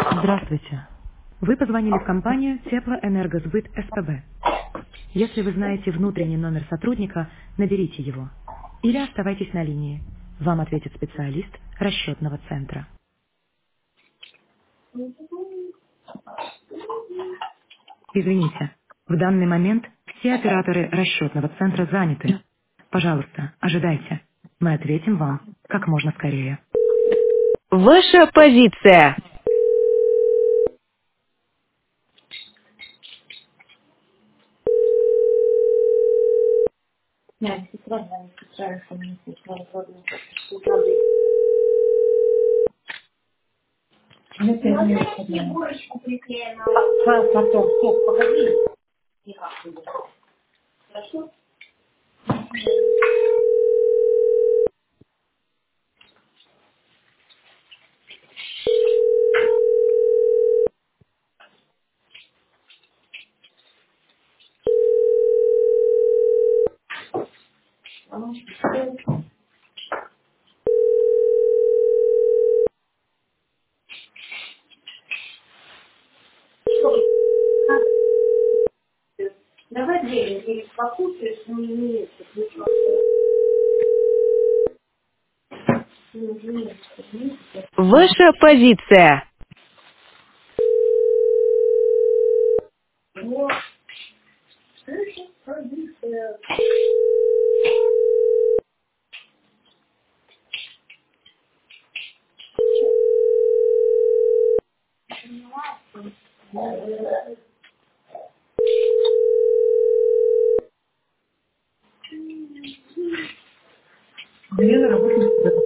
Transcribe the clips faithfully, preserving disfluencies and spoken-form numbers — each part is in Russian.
Здравствуйте. Вы позвонили в компанию Теплоэнергосбыт СПБ. Если вы знаете внутренний номер сотрудника, наберите его. Или оставайтесь на линии. Вам ответит специалист расчетного центра. Извините, в данный момент все операторы расчетного центра заняты. Пожалуйста, ожидайте. Мы ответим вам как можно скорее. Ваша позиция. Нет, сестра, да, сестра, что мне сестра, родная, что надо. Ну, ты мне фигурочку приклеена. А, потом, стоп, погоди. Тихо. Хорошо? Давай двери, ты покушаешь, но не есть, Ваша позиция. вот. Слышишь, позиция. Мне на работе.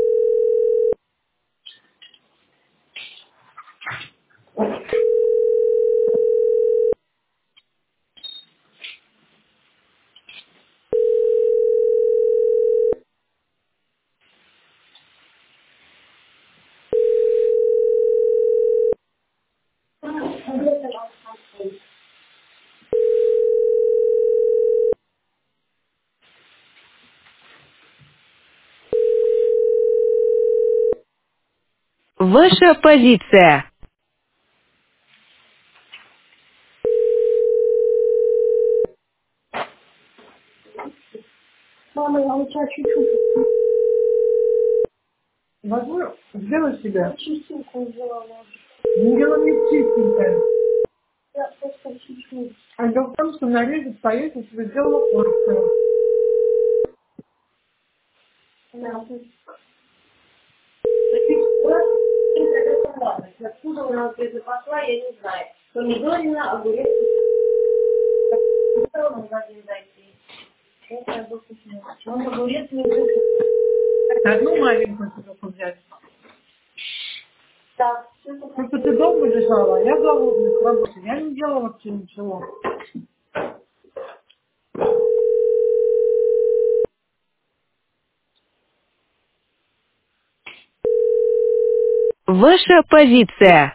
Ваша позиция. Мама, я у тебя чуть-чуть. Могу сделать себя? Чистенькую сделала. Не делай мне чистенькое. Я просто чуть-чуть. А дело в том, что нарезать поесть, я себе сделала порцию. Да. Откуда у нас это пошла, я не знаю. Помидорина, огурец, в магазин зайти. Это вкусно. Он огурец не будет. Одну маленькую только взять. Так. Просто ты дома лежала, а я голодная с работы. Я не делала вообще ничего. Ваша позиция.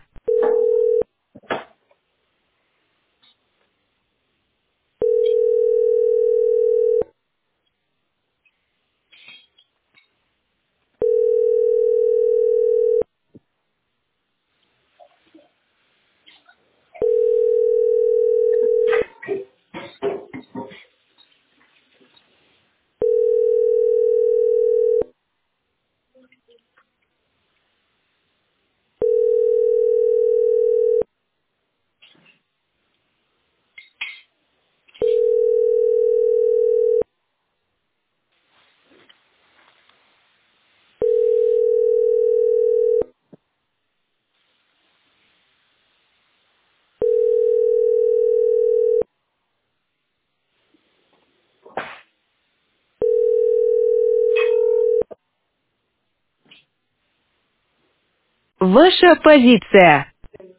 Ваша позиция.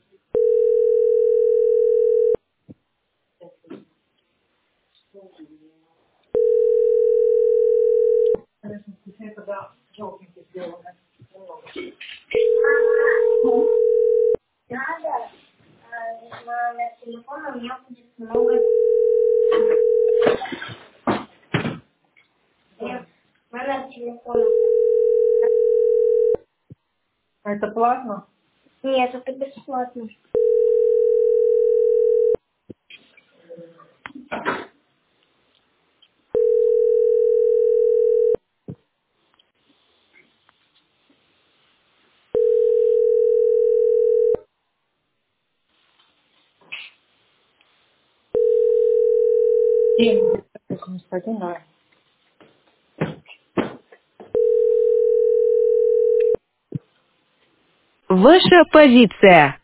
Конечно, вкуснее, когда желтенький сделано. Надо, э, на, на телефон у меня будет много. Нет, номер телефона. А это платно? Нет, это бесплатно. семь, восемьдесят один, да. Ваша позиция.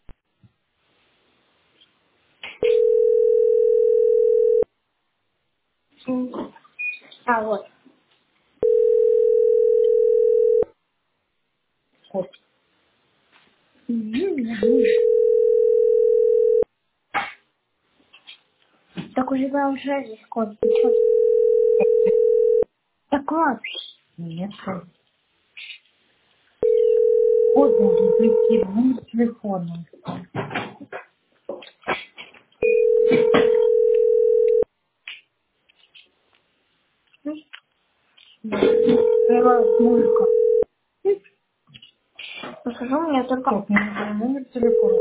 М. А, вот. Код. М. Так уже был уже здесь код. Ты чё? Так вот. Нет, код. Код должен прийти в номер телефона. Открываю музыка. Скажу мне только... Код, мне нужен номер телефона.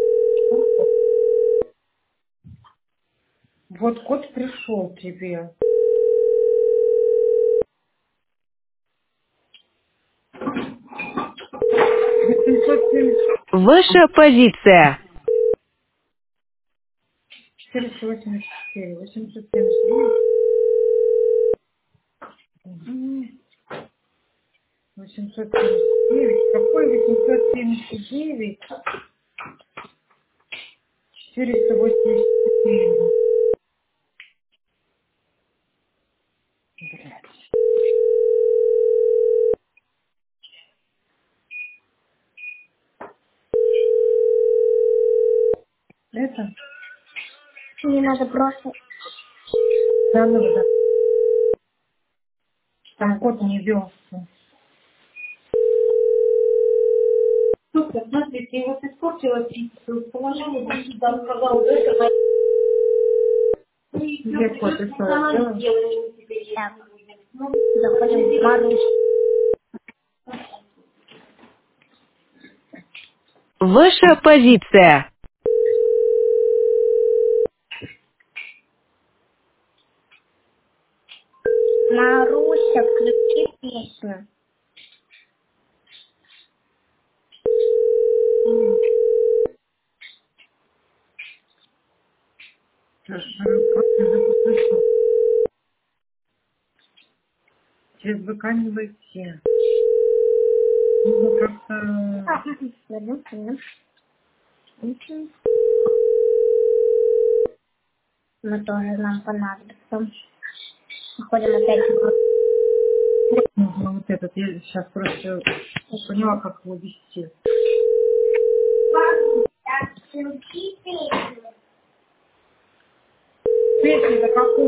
Вот код пришел тебе. восемьсот семьдесят Ваша позиция. четыреста восемьдесят четыре, восемьсот семьдесят девять, М. восемьсот семьдесят девять. Какой восемьсот семьдесят девять? четыреста восемьдесят четыре. Блядь. Это Мне надо просто... заново, да. Там код не ввелся. Слушай, смотрите, я вот испортила пиццу, положила бы сюда, сказал, да, это моя... Где код испортила? Так. Заходим в Марусь. Ваша позиция. Маруся, включи песню. Через ВК не войти. Нужно как-то... А, вернем, вернем. Мы тоже нам понадобится. Заходим опять в Марусь. Нужно вот этот. Я сейчас просто поняла, как его вести. Включи песню. Песня-то какую?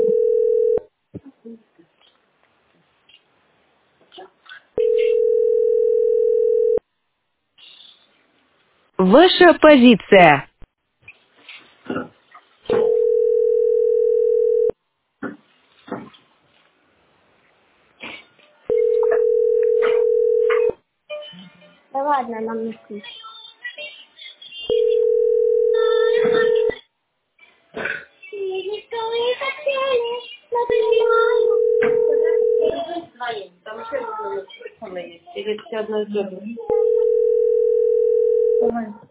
Ваша позиция. Да ладно, нам не включи. Там еще одно есть. Или все одно и то же? Давай.